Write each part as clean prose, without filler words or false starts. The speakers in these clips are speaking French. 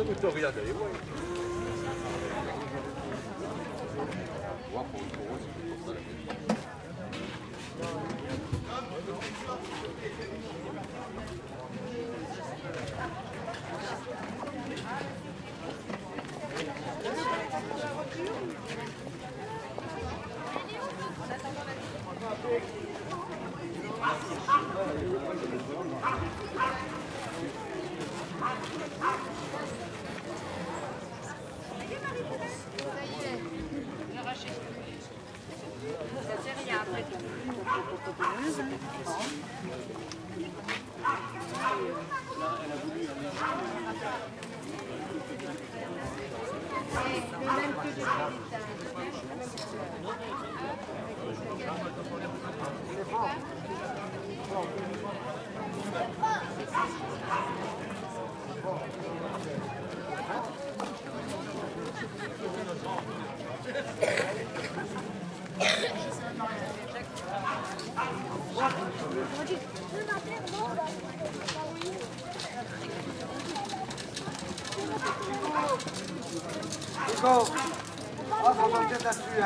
Nico, on va peut-être là-dessus.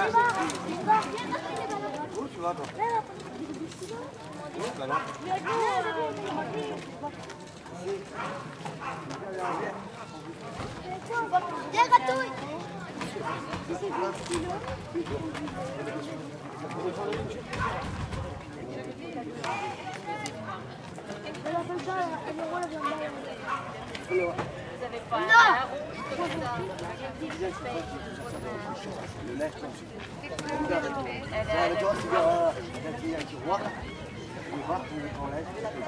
Où tu vas toi? Où bah non. Viens, Gratouille. Le lait, comme tu un petit roi. On va voir qu'on lève.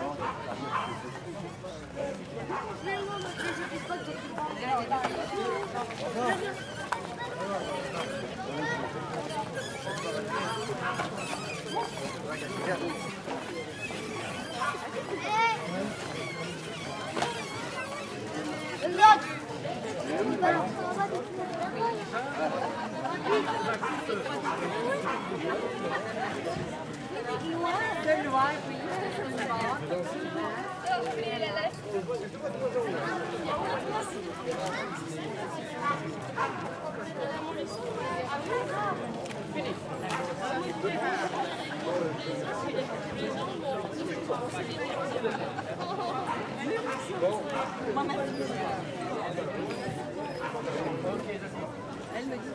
Elle me dit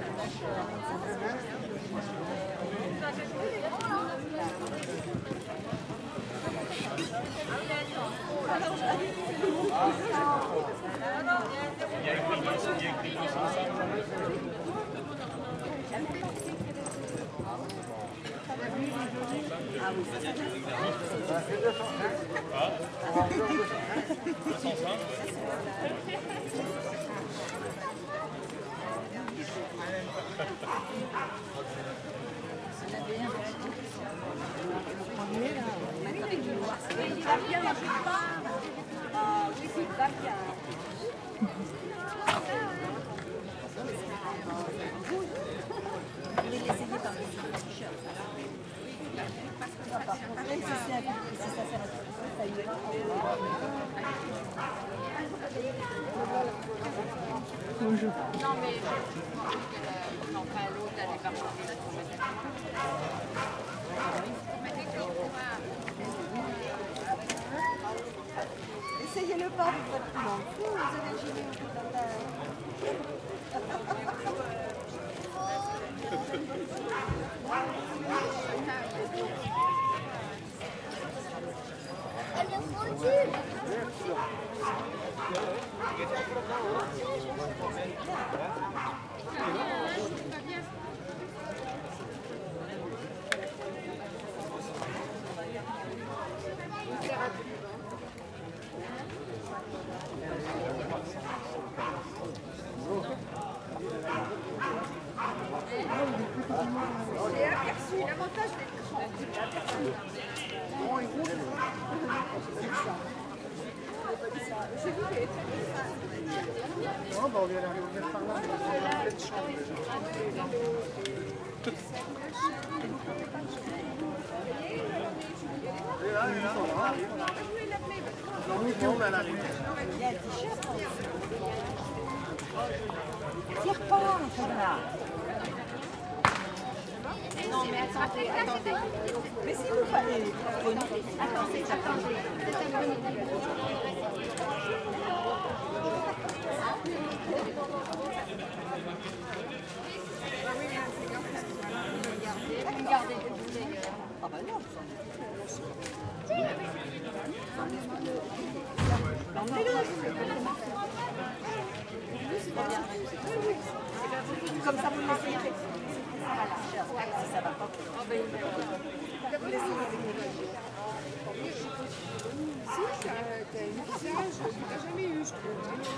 Bonjour. Non, mais enfin, l'autre, elle est partie. Essayez-le pas, vous faites plus long. Vous avez gêné un peu dans ta... Elle est fondue. J'ai aperçu l'avantage d'être Oh, bah on vient d'arriver par là. Il y a un t-shirt. Tire pas, Antonia. Non, mais attendez, attendez. Mais si vous fallait. Attendez, attendez. Regardez, Ah bah non. Comme ça, vous laissez avec. Si ça va pas. Vous laissez avec. Si, t'as une visage que t'as jamais eu, je trouve.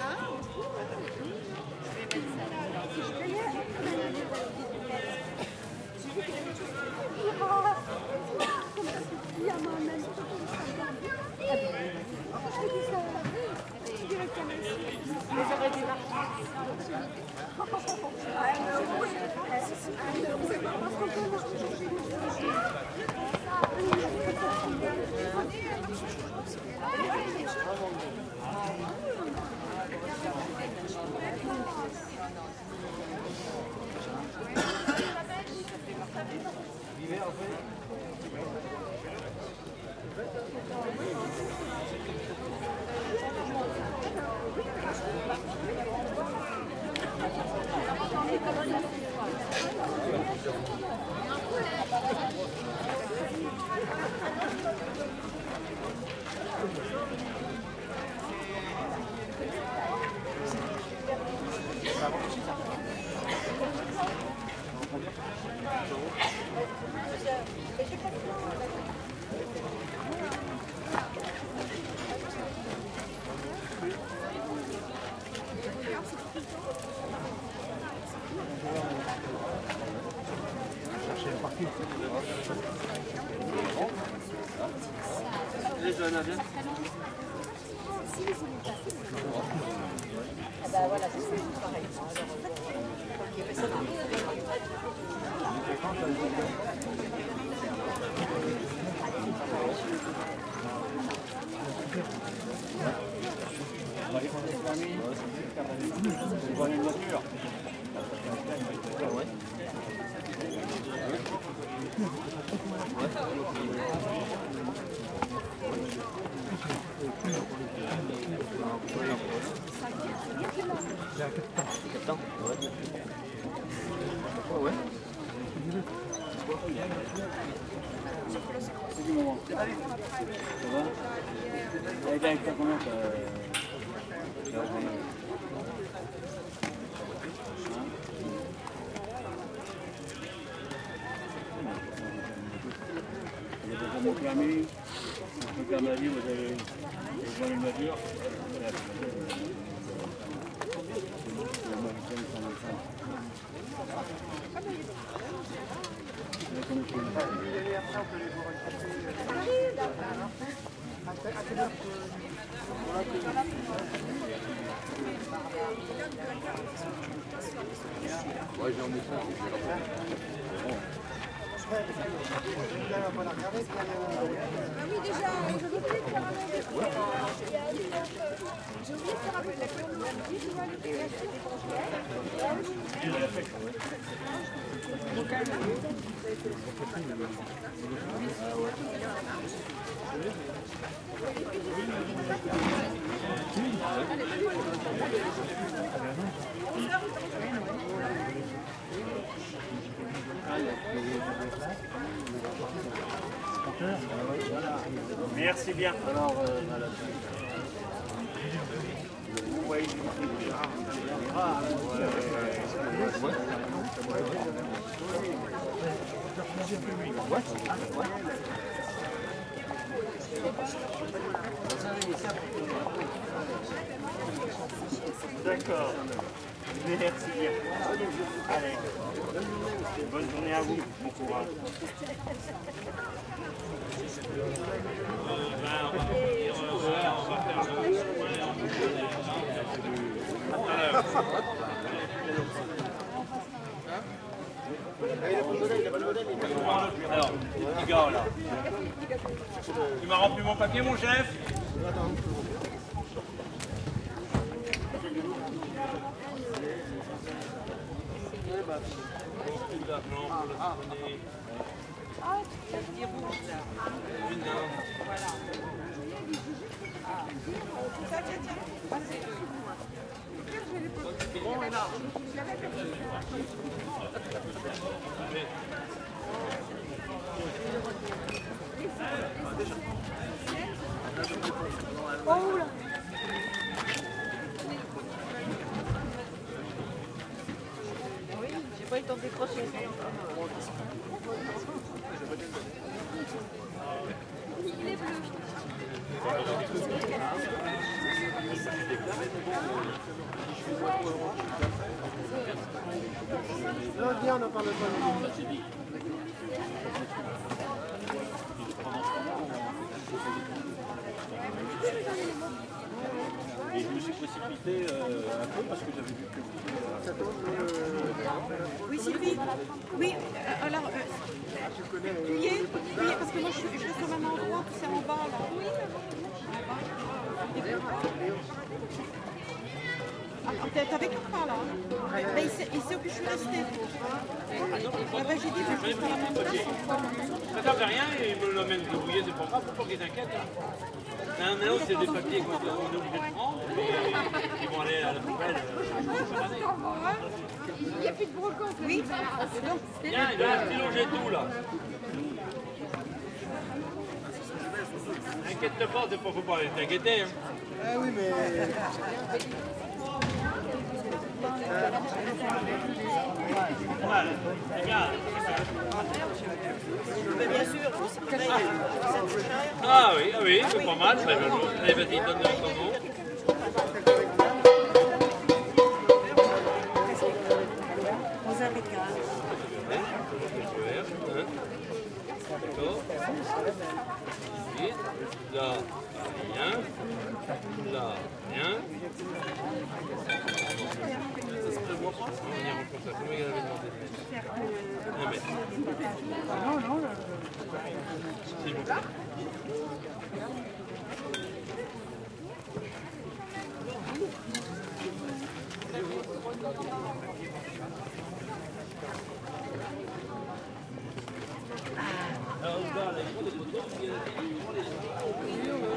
Les jeunes, hein, bien. Ah bah voilà, c'est pareil. On va aller prendre des familles. On va aller en voiture. C'est du moment. Ça va? Avec ça comment Vous avez mon permis, mon permis à vie, vous avez une voiture. Ouais, j'ai emmené ça. Ah oui, déjà, j'ai oublié de faire un peu de j'ai oublié de faire un peu de la chronologie, tu vois, l'utilisation des Merci bien. Alors, oui. D'accord. Merci bien. Allez. Bonne journée à vous. Bon courage. Alors, petit gars là. Tu m'as rempli mon papier, mon chef? Beaucoup d'argent pour le donner. Ah, tu dis rouge là. Une Voilà. Ça, tiens, tiens. Passez-le. Oh là. Oui, j'ai pas eu le temps de décrocher. Il est bleu. Non, viens, on en parle pas. Et je me suis précipité un peu parce que j'avais vu que ça tombe Oui, Sylvie. Oui, alors, appuyez, parce que moi je suis au même endroit, c'est en bas là. Oui, t'es avec moi pas là? Mais il sait où je suis restée. Ah ben j'ai dit, je suis à la même place. Ça ne fait rien, il me l'emmène débrouiller, c'est pas grave, faut pas qu'il s'inquiète. Non, mais non, c'est des papiers qu'on est obligé de prendre, mais ils vont aller à la poubelle. Il n'y a plus de brocante. Oui, donc, Tiens, il a un stylo, j'ai tout là. Inquiète pas, c'est pas faut pas t'inquiéter. Hein. Ah oui, mais. bien sûr, c'est pareil, ça coûte cher. Ah oui, c'est pas mal, très bien. Allez, vas-y, donne-le ton nom. D'accord. Ensuite, là, rien. Là, rien. Ça se prévoit pas? On y rencontre ça. Combien il avait demandé de mettre? 1 mètre. S'il vous plaît.